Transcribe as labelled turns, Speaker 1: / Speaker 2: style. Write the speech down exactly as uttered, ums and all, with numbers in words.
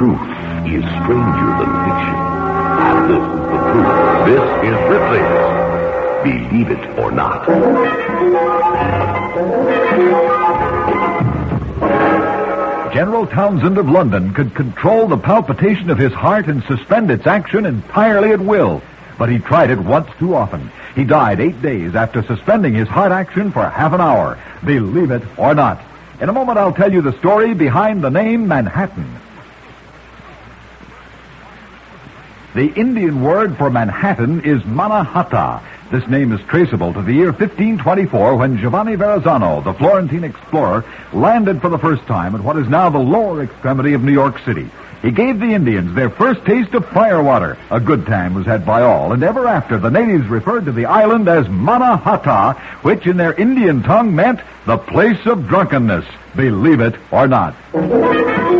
Speaker 1: truth is stranger than fiction. And this is the truth. This is Ripley's Believe It or Not.
Speaker 2: General Townsend of London could control the palpitation of his heart and suspend its action entirely at will. But he tried it once too often. He died eight days after suspending his heart action for half an hour. Believe it or not. In a moment, I'll tell you the story behind the name Manhattan. The Indian word for Manhattan is Manahatta. This name is traceable to the year fifteen twenty-four when Giovanni Verrazzano, the Florentine explorer, landed for the first time at what is now the lower extremity of New York City. He gave the Indians their first taste of firewater. A good time was had by all, and ever after the natives referred to the island as Manahatta, which in their Indian tongue meant the place of drunkenness. Believe it or not.